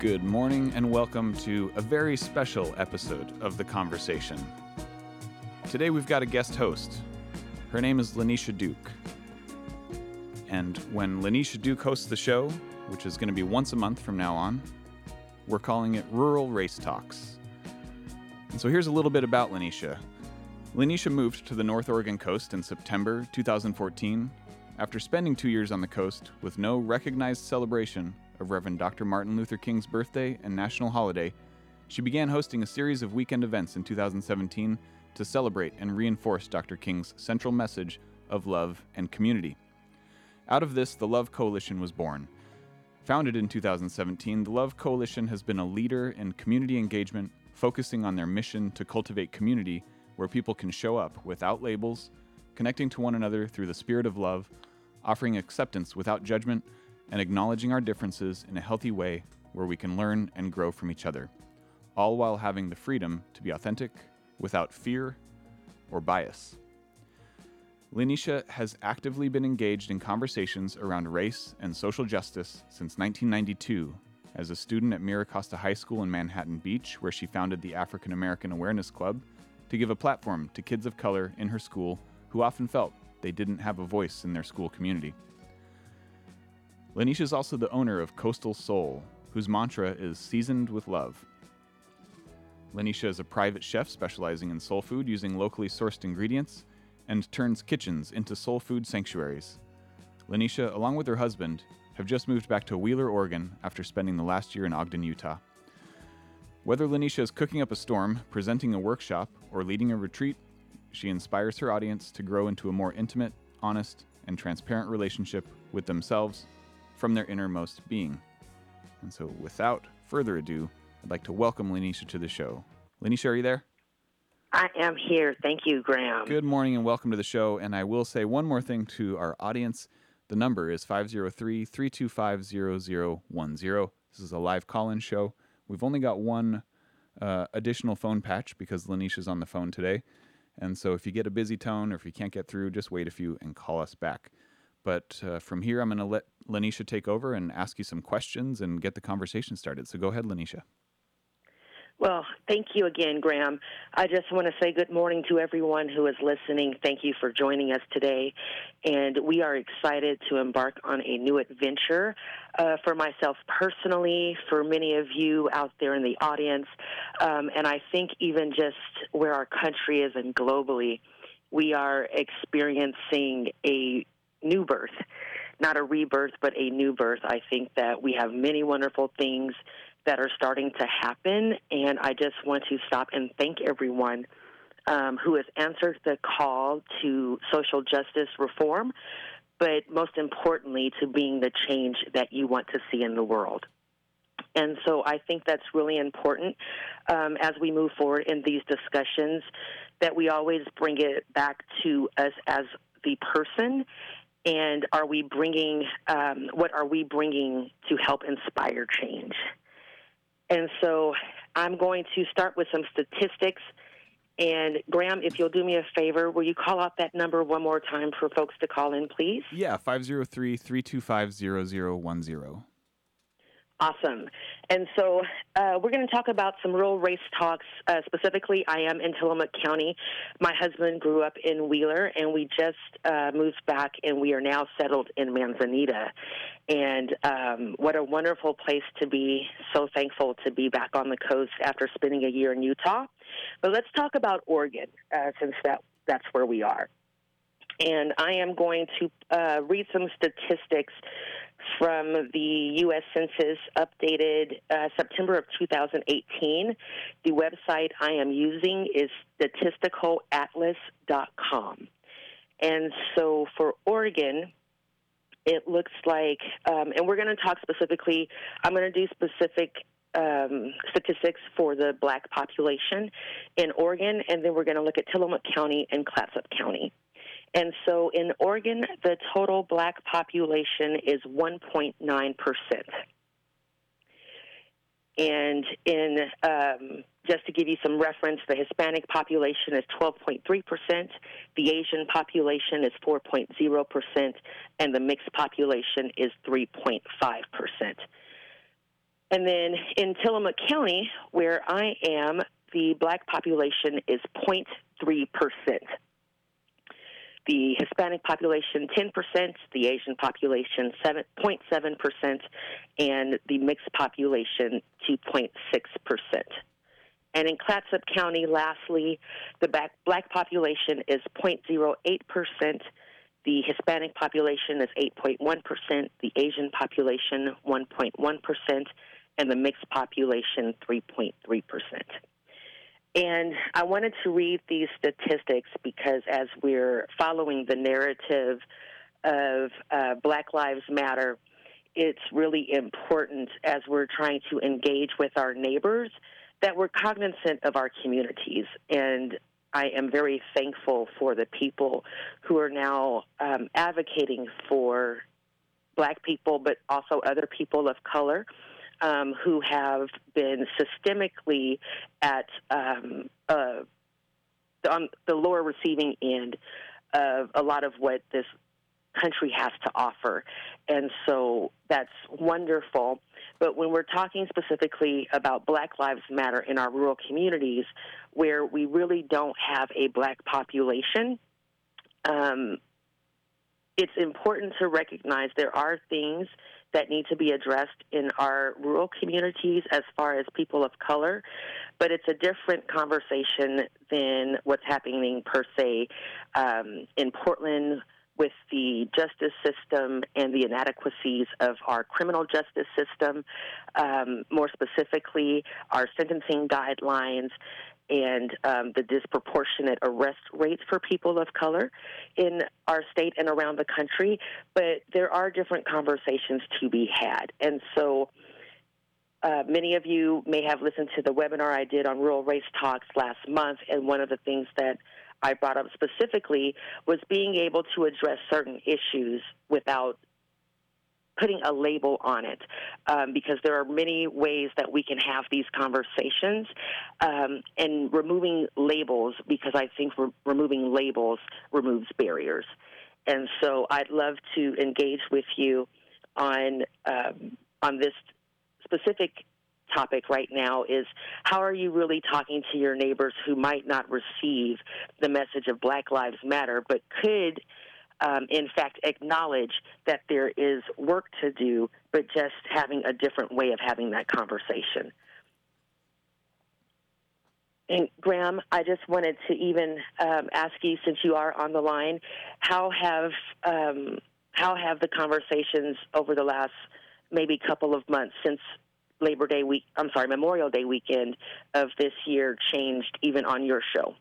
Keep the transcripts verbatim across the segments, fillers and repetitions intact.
Good morning and welcome to a very special episode of The Conversation. Today we've got a guest host. Her name is Lanisha Duke. And when Lanisha Duke hosts the show, which is going to be once a month from now on, we're calling it Rural Race Talks. And so here's a little bit about Lanisha. Lanisha moved to the North Oregon coast in September two thousand fourteen after spending two years on the coast with no recognized celebration of Reverend Doctor Martin Luther King's birthday and national holiday. She began hosting a series of weekend events in two thousand seventeen to celebrate and reinforce Doctor King's central message of love and community. Out of this, the Love Coalition was born. Founded in two thousand seventeen, the Love Coalition has been a leader in community engagement, focusing on their mission to cultivate community where people can show up without labels, connecting to one another through the spirit of love, offering acceptance without judgment, and acknowledging our differences in a healthy way where we can learn and grow from each other, all while having the freedom to be authentic without fear or bias. Lanisha has actively been engaged in conversations around race and social justice since nineteen ninety-two as a student at Mira Costa High School in Manhattan Beach, where she founded the African American Awareness Club to give a platform to kids of color in her school who often felt they didn't have a voice in their school community. Lanisha is also the owner of Coastal Soul, whose mantra is seasoned with love. Lanisha is a private chef specializing in soul food using locally sourced ingredients and turns kitchens into soul food sanctuaries. Lanisha, along with her husband, have just moved back to Wheeler, Oregon after spending the last year in Ogden, Utah. Whether Lanisha is cooking up a storm, presenting a workshop, or leading a retreat, she inspires her audience to grow into a more intimate, honest, and transparent relationship with themselves from their innermost being. And so without further ado, I'd like to welcome Lanisha to the show. Lanisha, are you there? I am here. Thank you, Graham. Good morning and welcome to the show. And I will say one more thing to our audience. The number is five oh three, three two five, zero zero one zero. This is a live call-in show. We've only got one uh, additional phone patch because Lanisha's on the phone today. And so if you get a busy tone or if you can't get through, just wait a few and call us back. But uh, from here, I'm going to let Lanisha take over and ask you some questions and get the conversation started. So go ahead, Lanisha. Well, thank you again, Graham. I just want to say good morning to everyone who is listening. Thank you for joining us today. And we are excited to embark on a new adventure uh, for myself personally, for many of you out there in the audience. Um, and I think even just where our country is and globally, we are experiencing a new birth, not a rebirth, but a new birth. I think that we have many wonderful things that are starting to happen, and I just want to stop and thank everyone um, who has answered the call to social justice reform, but most importantly, to being the change that you want to see in the world. And so I think that's really important um, as we move forward in these discussions, that we always bring it back to us as the person. And are we bringing, um, what are we bringing to help inspire change? And so I'm going to start with some statistics. And Graham, if you'll do me a favor, will you call out that number one more time for folks to call in, please? Yeah, five oh three, three two five, zero zero one zero. Awesome. And so uh, we're going to talk about some rural race talks. Uh, specifically, I am in Tillamook County. My husband grew up in Wheeler, and we just uh, moved back, and we are now settled in Manzanita. And um, what a wonderful place to be. So thankful to be back on the coast after spending a year in Utah. But let's talk about Oregon, uh, since that that's where we are. And I am going to uh, read some statistics from the U S Census updated uh, September of two thousand eighteen. The website I am using is statistical atlas dot com. And so for Oregon, it looks like, um, and we're going to talk specifically, I'm going to do specific um, statistics for the black population in Oregon, and then we're going to look at Tillamook County and Clatsop County. And so in Oregon, the total black population is one point nine percent. And in um, just to give you some reference, the Hispanic population is twelve point three percent, the Asian population is four point zero percent, and the mixed population is three point five percent. And then in Tillamook County, where I am, the black population is zero point three percent. The Hispanic population, ten percent, the Asian population, seven point seven percent, and the mixed population, two point six percent. And in Clatsop County, lastly, the black, black population is zero point zero eight percent, the Hispanic population is eight point one percent, the Asian population, one point one percent, and the mixed population, three point three percent. And I wanted to read these statistics because as we're following the narrative of uh, Black Lives Matter, it's really important as we're trying to engage with our neighbors that we're cognizant of our communities. And I am very thankful for the people who are now um, advocating for black people, but also other people of color um, who have been systemically at um, uh, on the lower receiving end of a lot of what this country has to offer. And so that's wonderful. But when we're talking specifically about Black Lives Matter in our rural communities, where we really don't have a black population, um, it's important to recognize there are things that need to be addressed in our rural communities as far as people of color, but it's a different conversation than what's happening per se um, in Portland with the justice system and the inadequacies of our criminal justice system, um, more specifically our sentencing guidelines and um, the disproportionate arrest rates for people of color in our state and around the country. But there are different conversations to be had. And so uh, many of you may have listened to the webinar I did on Rural Race Talks last month, and one of the things that I brought up specifically was being able to address certain issues without putting a label on it, um, because there are many ways that we can have these conversations, um, and removing labels, because I think re- removing labels removes barriers. And so I'd love to engage with you on um, on this specific topic right now is how are you really talking to your neighbors who might not receive the message of Black Lives Matter, but could, um, in fact, acknowledge that there is work to do, but just having a different way of having that conversation. And Graham, I just wanted to even um, ask you, since you are on the line, how have um, how have the conversations over the last maybe couple of months since Labor Day week, I'm sorry, Memorial Day weekend of this year changed even on your show?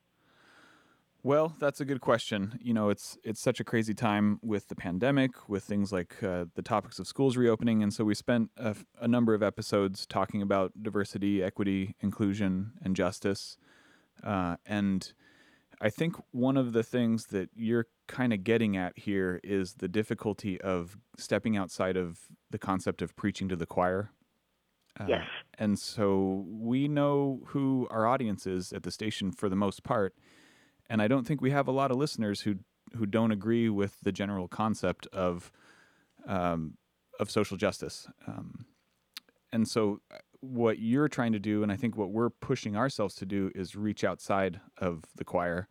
Well, that's a good question. You know, it's it's such a crazy time with the pandemic, with things like uh, the topics of schools reopening, and so we spent a, a number of episodes talking about diversity, equity, inclusion, and justice. Uh, and I think one of the things that you're kind of getting at here is the difficulty of stepping outside of the concept of preaching to the choir. Uh, yes. And so we know who our audience is at the station for the most part. And I don't think we have a lot of listeners who who don't agree with the general concept of um, of social justice. Um, and so what you're trying to do, and I think what we're pushing ourselves to do, is reach outside of the choir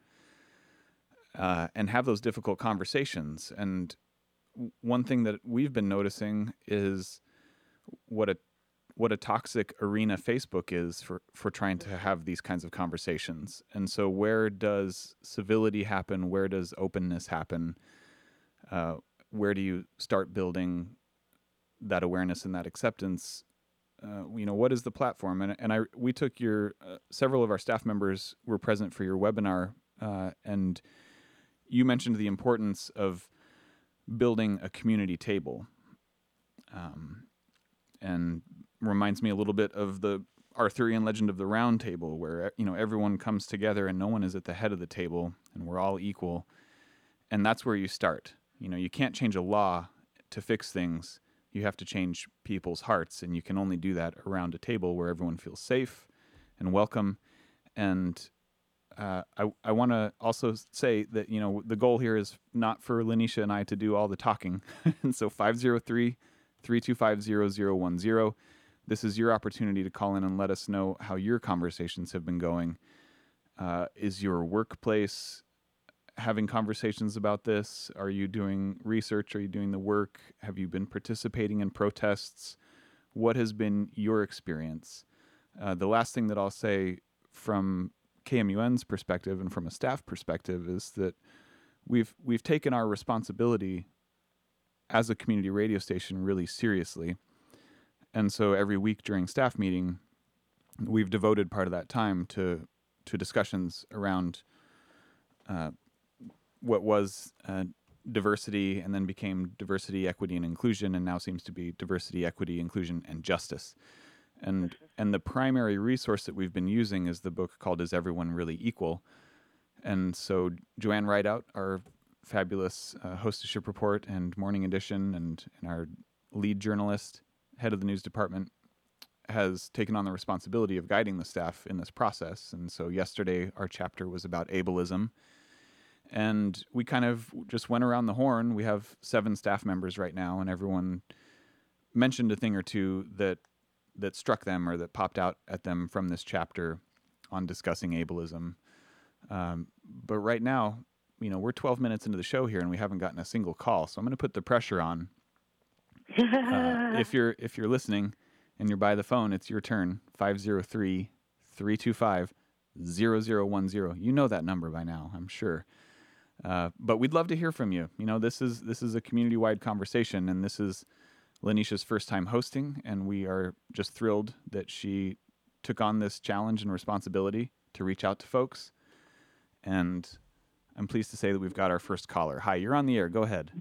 uh, and have those difficult conversations. And one thing that we've been noticing is what a what a toxic arena Facebook is for, for trying to have these kinds of conversations. And so where does civility happen? Where does openness happen? Uh, where do you start building that awareness and that acceptance? Uh, you know, what is the platform? And, and I, we took your, uh, several of our staff members were present for your webinar, uh, and you mentioned the importance of building a community table. Um, and reminds me a little bit of the Arthurian legend of the Round Table, where, you know, everyone comes together and no one is at the head of the table and we're all equal. And that's where you start. You know, you can't change a law to fix things. You have to change people's hearts, and you can only do that around a table where everyone feels safe and welcome. And uh, I, I want to also say that, you know, the goal here is not for Lanisha and I to do all the talking. And so five oh three, three two five, zero zero one zero. this is your opportunity to call in and let us know how your conversations have been going. Uh, is your workplace having conversations about this? Are you doing research? Are you doing the work? Have you been participating in protests? What has been your experience? Uh, the last thing that I'll say from K M U N's perspective and from a staff perspective is that we've we've taken our responsibility as a community radio station really seriously. And so every week during staff meeting, we've devoted part of that time to to discussions around uh, what was uh, diversity and then became diversity, equity, and inclusion, and now seems to be diversity, equity, inclusion, and justice. And and the primary resource that we've been using is the book called Is Everyone Really Equal? And so Joanne Rideout, our fabulous uh, hostesship report and morning edition, and, and our lead journalist, head of the news department, has taken on the responsibility of guiding the staff in this process. And so yesterday our chapter was about ableism. And we kind of just went around the horn. We have seven staff members right now, and everyone mentioned a thing or two that that struck them or that popped out at them from this chapter on discussing ableism. Um, but right now, you know, we're twelve minutes into the show here and we haven't gotten a single call. So I'm going to put the pressure on. Uh, if you're if you're listening and you're by the phone, it's your turn. five oh three, three two five, zero zero one zero. You know that number by now, I'm sure. Uh, but we'd love to hear from you. You know, this is this is a community-wide conversation, and this is Lanisha's first time hosting, and we are just thrilled that she took on this challenge and responsibility to reach out to folks. And I'm pleased to say that we've got our first caller. Hi, you're on the air. Go ahead.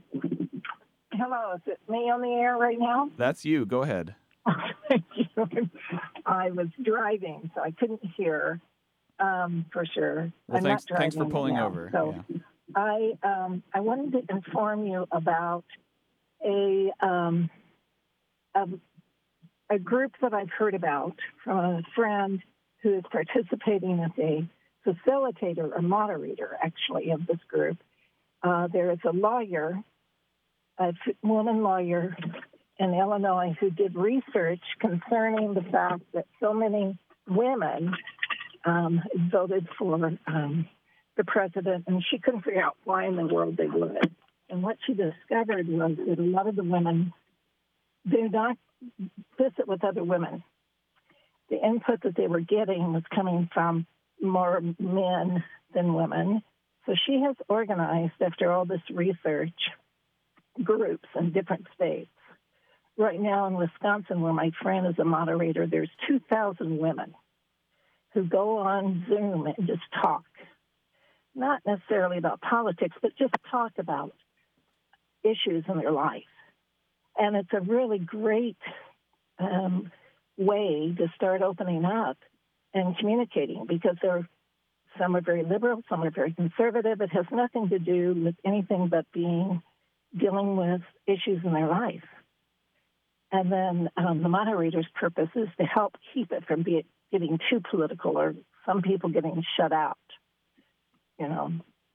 Hello, is it me on the air right now? That's you. Go ahead. Thank you. I was driving, so I couldn't hear um, for sure. Well, I'm thanks, not driving thanks for pulling now, over. So yeah. I um, I wanted to inform you about a, um, a a group that I've heard about from a friend who is participating as a facilitator or moderator, actually, of this group. Uh, there is a lawyer, a woman lawyer in Illinois who did research concerning the fact that so many women um, voted for um, the president, and she couldn't figure out why in the world they would. And what she discovered was that a lot of the women did not visit with other women. The input that they were getting was coming from more men than women. So she has organized, after all this research, groups in different states. Right now in Wisconsin, where my friend is a moderator, there's two thousand women who go on Zoom and just talk. Not necessarily about politics, but just talk about issues in their life. And it's a really great um, way to start opening up and communicating, because they're, some are very liberal, some are very conservative. It has nothing to do with anything but being dealing with issues in their life. And then um, the moderator's purpose is to help keep it from be, getting too political, or some people getting shut out, you know.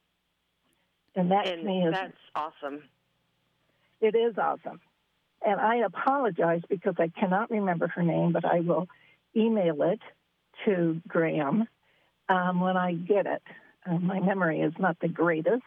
And that and to me is... that's awesome. It is awesome. And I apologize because I cannot remember her name, but I will email it to Graham um, when I get it. Uh, my memory is not the greatest.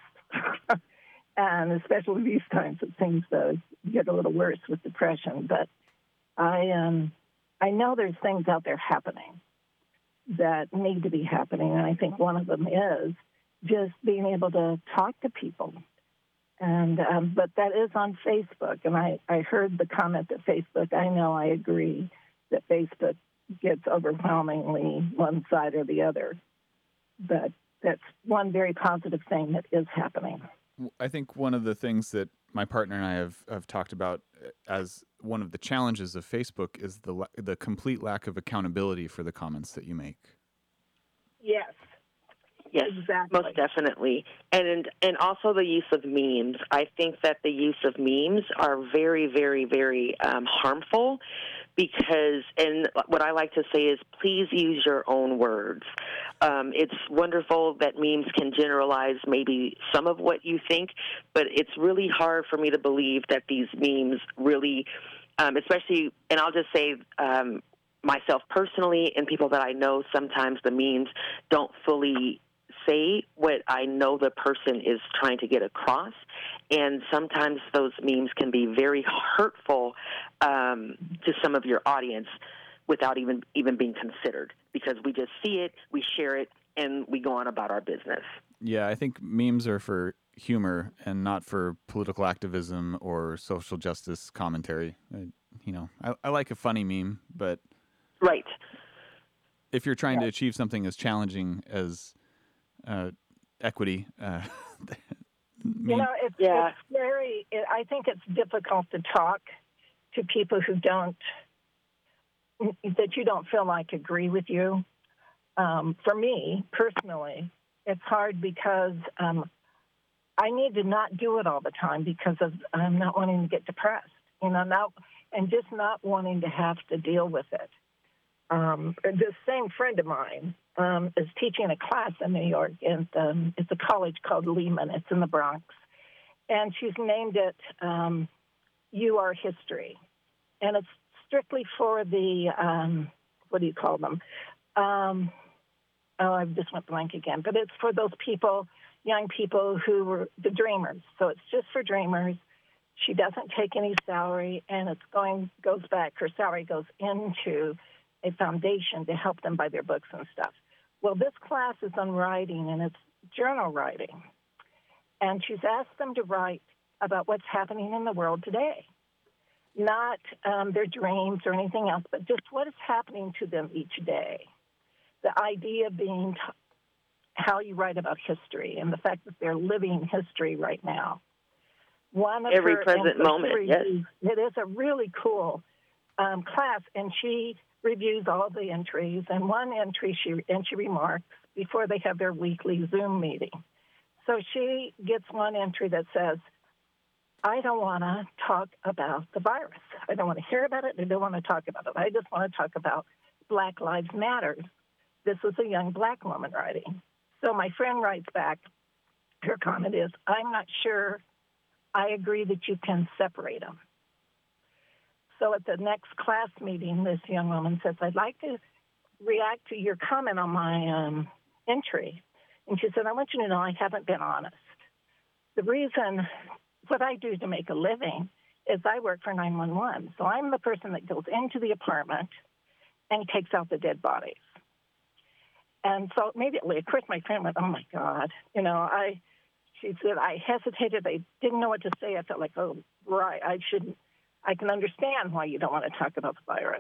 And especially these times, it seems to get a little worse with depression. But I um, I know there's things out there happening that need to be happening, and I think one of them is just being able to talk to people. And um, but that is on Facebook, and I, I heard the comment that Facebook, I know, I agree, that Facebook gets overwhelmingly one side or the other. But that's one very positive thing that is happening. I think one of the things that my partner and I have, have talked about as one of the challenges of Facebook is the the complete lack of accountability for the comments that you make. Yes. Yes, exactly. Most definitely. And and also the use of memes. I think that the use of memes are very, very, very um, harmful, because, and what I like to say is, please use your own words. Um, it's wonderful that memes can generalize maybe some of what you think, but it's really hard for me to believe that these memes really um, especially, and I'll just say um, myself personally and people that I know, sometimes the memes don't fully say what I know the person is trying to get across, and sometimes those memes can be very hurtful um, to some of your audience without even even being considered, because we just see it, we share it, and we go on about our business. Yeah, I think memes are for humor and not for political activism or social justice commentary. I, you know, I, I like a funny meme, but right. if you're trying Yeah. to achieve something as challenging as uh, equity, uh, meme, You know, it's, Yeah. it's very, it, I think it's difficult to talk to people who don't, that you don't feel like agree with you. Um, for me, personally, it's hard because um, I need to not do it all the time because of I'm not wanting to get depressed, you know, not, and just not wanting to have to deal with it. Um, this same friend of mine um, is teaching a class in New York, and um, it's a college called Lehman. It's in the Bronx, and she's named it um, "You Are History," and it's strictly for the um, what do you call them? Um, oh, I just went blank again. But it's for those people, young people who were the dreamers. So it's just for dreamers. She doesn't take any salary, and it's going goes back. Her salary goes into a foundation to help them buy their books and stuff. Well, this class is on writing, and it's journal writing. And she's asked them to write about what's happening in the world today, not um, their dreams or anything else, but just what is happening to them each day. The idea being t- how you write about history and the fact that they're living history right now. One of Every her, present and so moment, she yes. reviews- It is a really cool um, class, and she reviews all the entries. And one entry, she and she remarks before they have their weekly Zoom meeting. So she gets one entry that says, I don't want to talk about the virus. I don't want to hear about it. I don't want to talk about it. I just want to talk about Black Lives Matter. This was a young Black woman writing. So my friend writes back, her comment is, I'm not sure I agree that you can separate them. So at the next class meeting, this young woman says, I'd like to react to your comment on my um, entry. And she said, I want you to know I haven't been honest. The reason, what I do to make a living is I work for nine one one. So I'm the person that goes into the apartment and takes out the dead bodies. And so immediately, of course, my friend went, oh, my God. You know, I, she said, I hesitated. I didn't know what to say. I felt like, oh, right, I shouldn't. I can understand why you don't want to talk about the virus.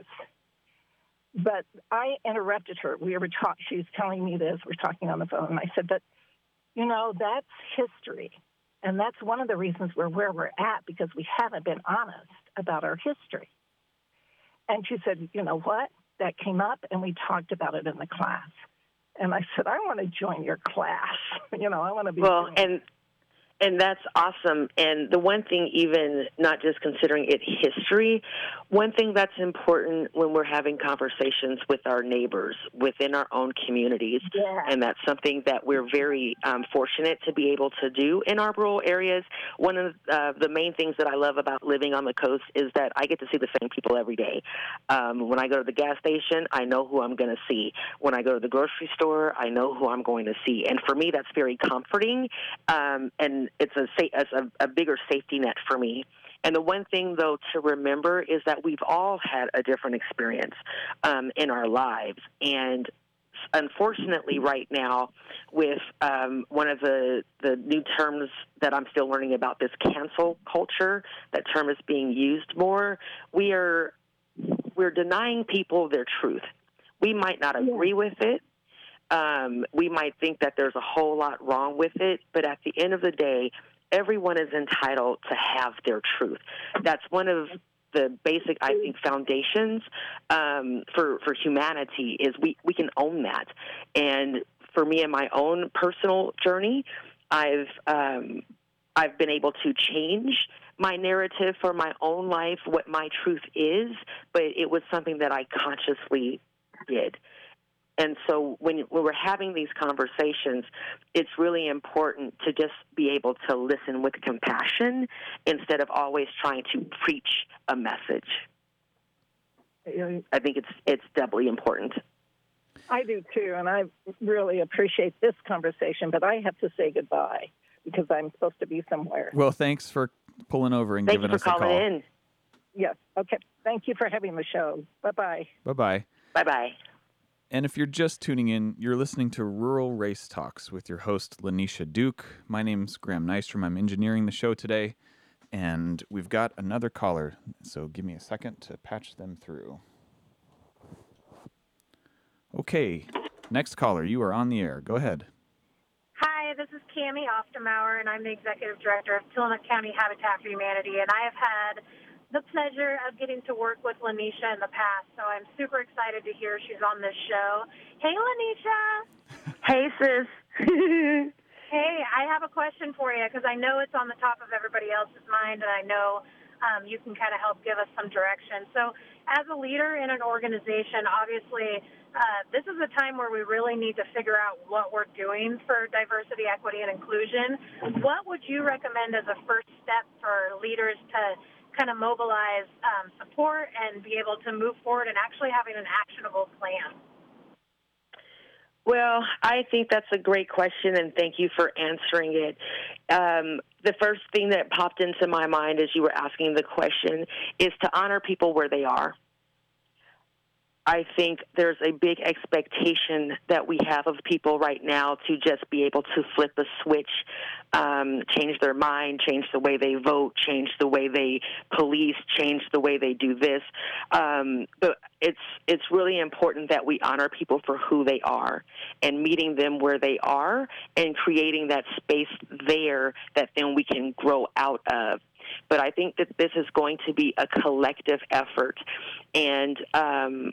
But I interrupted her. We were talking, she was telling me this. We're talking on the phone. And I said, but, you know, that's history. And that's one of the reasons we're where we're at, because we haven't been honest about our history. And she said, you know what? That came up, and we talked about it in the class. And I said, I want to join your class. You know, I want to be. Well, and and that's awesome. And the one thing, even not just considering it history, one thing that's important when we're having conversations with our neighbors within our own communities, yeah. and that's something that we're very um, fortunate to be able to do in our rural areas. One of uh, the main things that I love about living on the coast is that I get to see the same people every day. Um, when I go to the gas station, I know who I'm going to see. When I go to the grocery store, I know who I'm going to see. And for me, that's very comforting, um, and it's a, it's a, a bigger safety net for me. And the one thing, though, to remember is that we've all had a different experience um, in our lives. And unfortunately, right now, with um, one of the, the new terms that I'm still learning about, this cancel culture, that term is being used more, we are we're denying people their truth. We might not agree with it. Um, we might think that there's a whole lot wrong with it, but at the end of the day, everyone is entitled to have their truth. That's one of the basic, I think, foundations um, for, for humanity is we, we can own that. And for me in my own personal journey, I've um, I've been able to change my narrative for my own life, what my truth is, but it was something that I consciously did. And so when, when we're having these conversations, it's really important to just be able to listen with compassion instead of always trying to preach a message. I think it's it's doubly important. I do too, and I really appreciate this conversation, but I have to say goodbye because I'm supposed to be somewhere. Well, thanks for pulling over and Thank giving you us for a call. calling in. Yes. Okay. Thank you for having the show. Bye-bye. Bye-bye. Bye-bye. And if you're just tuning in, you're listening to Rural Race Talks with your host, Lanisha Duke. My name's Graham Nystrom. I'm engineering the show today, and we've got another caller, so give me a second to patch them through. Okay, next caller, you are on the air. Go ahead. Hi, this is Cami Oftermauer, and I'm the Executive Director of Tillamook County Habitat for Humanity, and I have had the pleasure of getting to work with Lanisha in the past, so I'm super excited to hear she's on this show. Hey, Lanisha. Hey, sis. Hey, I have a question for you because I know it's on the top of everybody else's mind, and I know um, you can kind of help give us some direction. So as a leader in an organization, obviously, uh, this is a time where we really need to figure out what we're doing for diversity, equity, and inclusion. What would you recommend as a first step for leaders to kind of mobilize um, support and be able to move forward and actually having an actionable plan? Well, I think that's a great question, and thank you for answering it. Um, the first thing that popped into my mind as you were asking the question is to honor people where they are. I think there's a big expectation that we have of people right now to just be able to flip a switch, um, change their mind, change the way they vote, change the way they police, change the way they do this. Um, but it's it's really important that we honor people for who they are and meeting them where they are and creating that space there that then we can grow out of. But I think that this is going to be a collective effort. And um,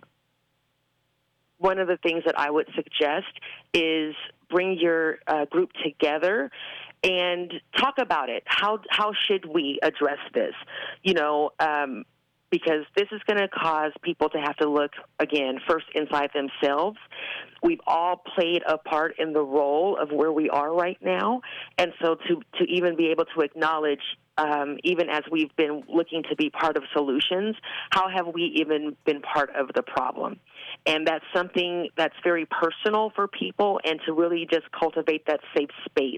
one of the things that I would suggest is bring your uh, group together and talk about it. How how should we address this? You know, um, because this is going to cause people to have to look, again, first inside themselves. We've all played a part in the role of where we are right now. And so to, to even be able to acknowledge, um, even as we've been looking to be part of solutions, how have we even been part of the problem? And that's something that's very personal for people, and to really just cultivate that safe space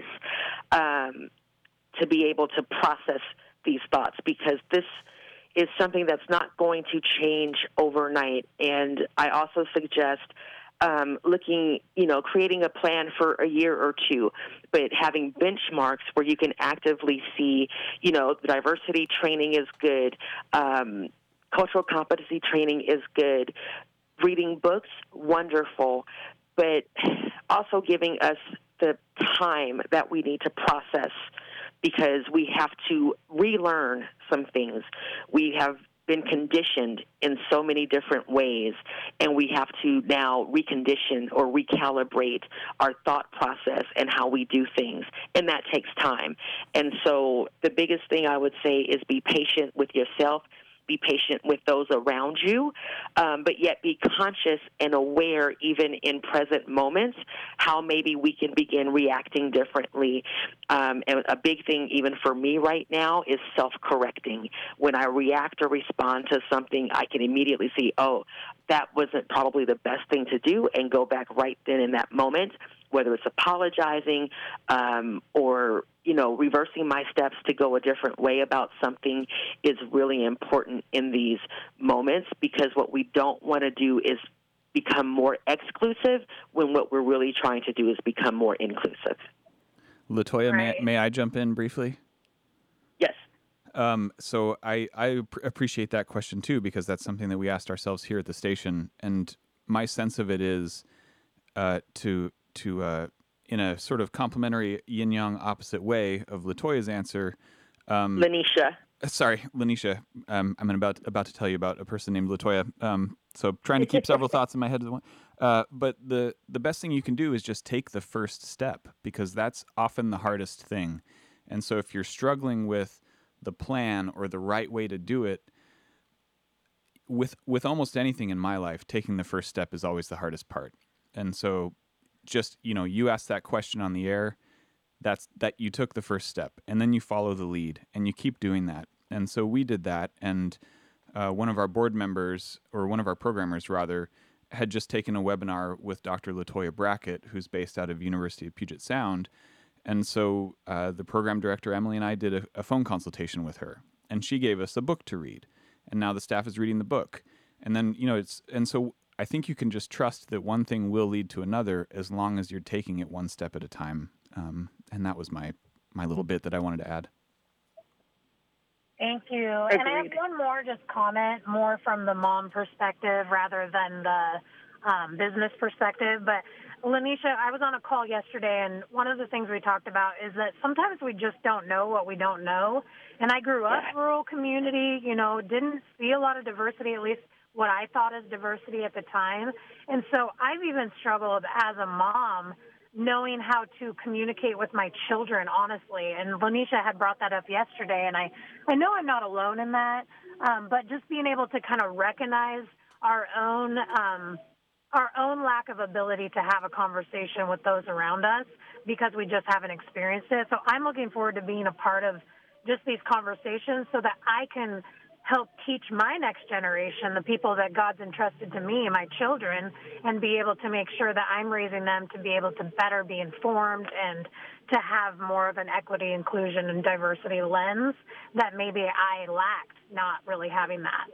um, to be able to process these thoughts, because this is something that's not going to change overnight. And I also suggest um, looking, you know, creating a plan for a year or two, but having benchmarks where you can actively see, you know, diversity training is good, um, cultural competency training is good, reading books, wonderful, but also giving us the time that we need to process, because we have to relearn some things. We have been conditioned in so many different ways, and we have to now recondition or recalibrate our thought process and how we do things, and that takes time. And so the biggest thing I would say is be patient with yourself, be patient with those around you, um, but yet be conscious and aware, even in present moments, how maybe we can begin reacting differently. Um, and a big thing even for me right now is self-correcting. When I react or respond to something, I can immediately see, oh, that wasn't probably the best thing to do, and go back right then in that moment, whether it's apologizing um, or, you know, reversing my steps to go a different way about something is really important in these moments, because what we don't want to do is become more exclusive when what we're really trying to do is become more inclusive. LaToya, Right. may, may I jump in briefly? Yes. Um, so I, I pr- appreciate that question too, because that's something that we asked ourselves here at the station. And my sense of it is uh, to, to uh, in a sort of complementary yin-yang opposite way of LaToya's answer. Um, Lanisha. Sorry, Lanisha. Um, I'm about about to tell you about a person named LaToya. Um, so trying to keep several thoughts in my head at once. Uh, but the the best thing you can do is just take the first step, because that's often the hardest thing. And so if you're struggling with the plan or the right way to do it, with with almost anything in my life, taking the first step is always the hardest part. And so just, you know, you asked that question on the air, that's that you took the first step, and then you follow the lead, and you keep doing that. And so we did that, and uh, one of our board members, or one of our programmers rather, had just taken a webinar with Doctor Latoya Brackett, who's based out of University of Puget Sound. And so uh, the program director, Emily, and I did a, a phone consultation with her, and she gave us a book to read. And now the staff is reading the book. And then, you know, it's, and so I think you can just trust that one thing will lead to another as long as you're taking it one step at a time. Um, and that was my, my little bit that I wanted to add. Thank you. Agreed. And I have one more just comment, more from the mom perspective rather than the um, business perspective. But Lanisha, I was on a call yesterday, and one of the things we talked about is that sometimes we just don't know what we don't know. And I grew up Yeah. rural community, you know, didn't see a lot of diversity, at least what I thought as diversity at the time. And so I've even struggled as a mom knowing how to communicate with my children, honestly. And Lanisha had brought that up yesterday, and I, I know I'm not alone in that, um, but just being able to kind of recognize our own um, our own lack of ability to have a conversation with those around us because we just haven't experienced it. So I'm looking forward to being a part of just these conversations so that I can help teach my next generation, the people that God's entrusted to me, my children, and be able to make sure that I'm raising them to be able to better be informed and to have more of an equity, inclusion, and diversity lens that maybe I lacked not really having that.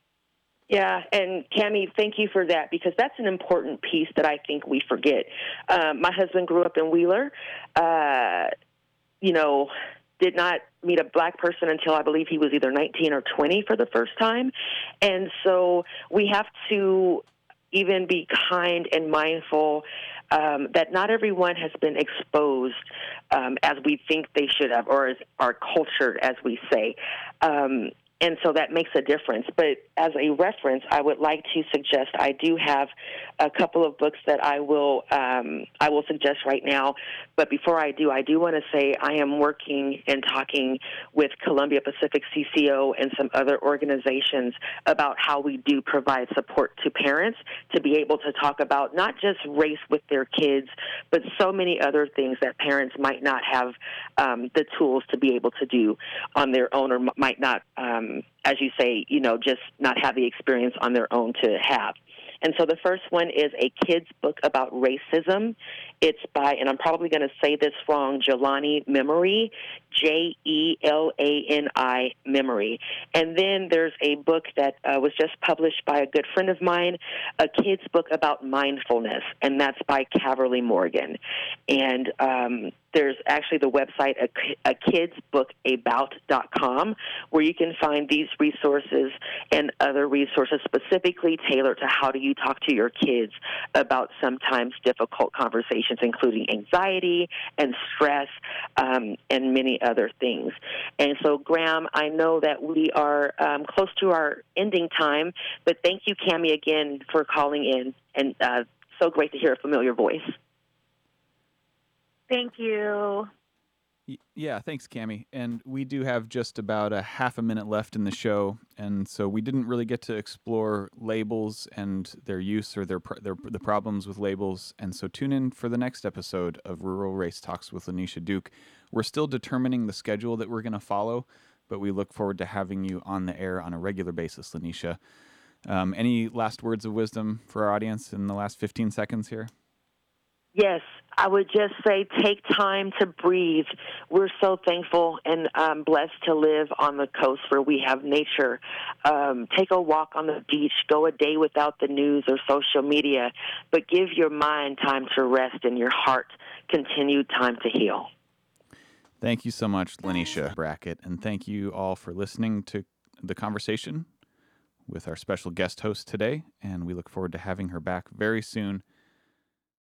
Yeah, and Cammie, thank you for that, because that's an important piece that I think we forget. Um, my husband grew up in Wheeler, uh, you know, did not meet a black person until I believe he was either nineteen or twenty for the first time. And so we have to even be kind and mindful um, that not everyone has been exposed um, as we think they should have, or as are cultured, as we say. Um, And so that makes a difference. But as a reference, I would like to suggest I do have a couple of books that I will um, I will suggest right now. But before I do, I do want to say I am working and talking with Columbia Pacific C C O and some other organizations about how we do provide support to parents to be able to talk about not just race with their kids, but so many other things that parents might not have um, the tools to be able to do on their own, or m- might not um, as you say, you know, just not have the experience on their own to have. And so the first one is a kid's book about racism. It's by, and I'm probably going to say this wrong, Jelani Memory, J E L A N I Memory. And then there's a book that uh, was just published by a good friend of mine, a kid's book about mindfulness, and that's by Caverly Morgan. And um, there's actually the website, a, a kids book about dot com, where you can find these resources and other resources specifically tailored to how do you talk to your kids about sometimes difficult conversations, including anxiety and stress um, and many other things. And so, Graham, I know that we are um, close to our ending time, but thank you, Cammie, again for calling in, and uh, so great to hear a familiar voice. Thank you. Yeah, thanks, Cammie. And we do have just about a half a minute left in the show, and so we didn't really get to explore labels and their use or their, their the problems with labels. And so tune in for the next episode of Rural Race Talks with Lanisha Duke. We're still determining the schedule that we're going to follow, but we look forward to having you on the air on a regular basis, Lanisha. Um, any last words of wisdom for our audience in the last fifteen seconds here? Yes, I would just say take time to breathe. We're so thankful and um, blessed to live on the coast where we have nature. Um, take a walk on the beach. Go a day without the news or social media, but give your mind time to rest and your heart continued time to heal. Thank you so much, Lanisha Brackett, and thank you all for listening to the conversation with our special guest host today, and we look forward to having her back very soon